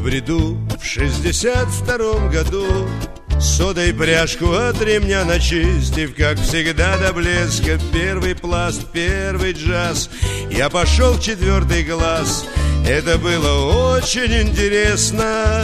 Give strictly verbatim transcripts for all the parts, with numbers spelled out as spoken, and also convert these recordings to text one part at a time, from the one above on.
в бреду в шестьдесят втором году, содой пряжку от ремня начистив, как всегда до блеска, первый пласт, первый джаз, я пошел в четвертый класс. Это было очень интересно.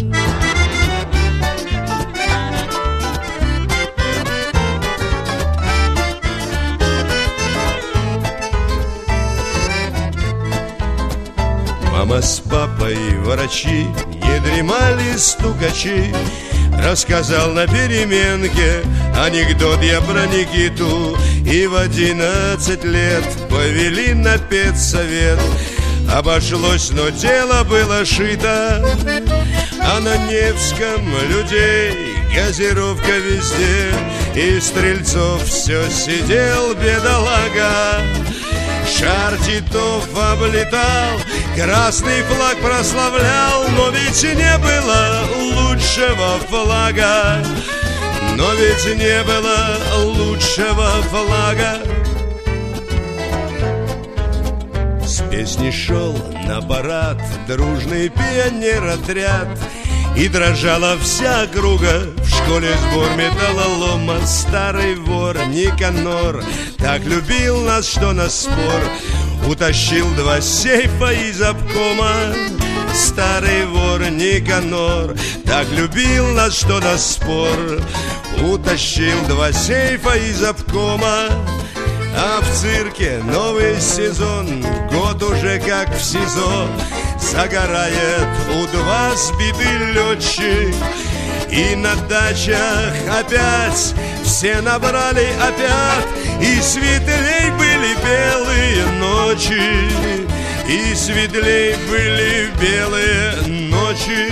Мама с папой врачи, не дремали стукачи. Рассказал на переменке анекдот я про Никиту. И в одиннадцать лет повели на педсовет. Обошлось, но тело было шито, а на Невском людей газировка везде. И Стрельцов все сидел, бедолага. Шар Титов облетал, красный флаг прославлял. Но ведь не было лучшего флага, но ведь не было лучшего флага. С песней шел на парад дружный пионер-отряд, и дрожала вся округа. В школе сбор металлолома. Старый вор Никанор так любил нас, что на спор утащил два сейфа из обкома. Старый вор Никанор так любил нас, что на спор утащил два сейфа из обкома. А в цирке новый сезон, год уже как в СИЗО. Загорает У-два сбитый летчик, и на дачах опять все набрали опять. И светлей были белые ночи, и светлей были белые ночи.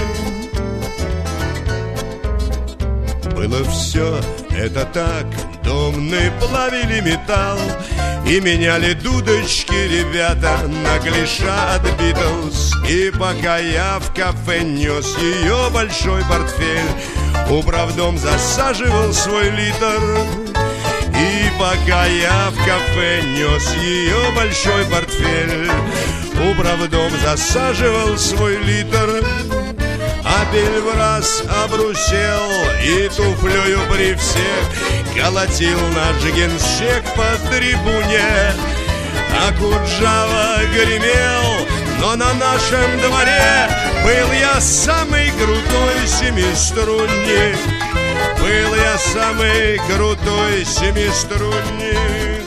Было все это так, домны плавили металл и меняли дудочки ребята на клиша от Битлз. И пока я в кафе нес ее большой портфель, управдом засаживал свой литр. И пока я в кафе нес ее большой портфель, управдом засаживал свой литр. Апель в раз обрусел и туфлею при всех колотил наш генсек по трибуне. А Куджава гремел, но на нашем дворе был я самый крутой семиструнник. Был я самый крутой семиструнник.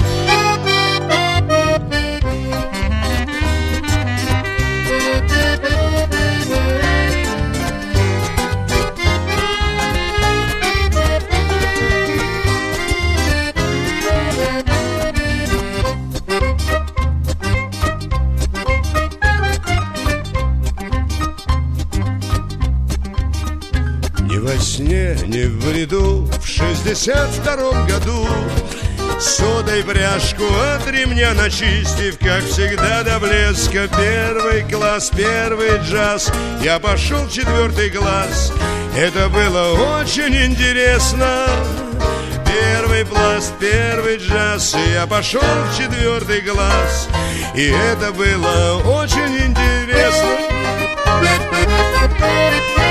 Ни во сне, ни в бреду в шестьдесят втором году, содой пряжку от ремня начистив, как всегда до блеска, первый класс, первый джаз, я пошел в четвертый класс. Это было очень интересно. Первый пласт, первый джаз, я пошел в четвертый класс. И это было очень интересно.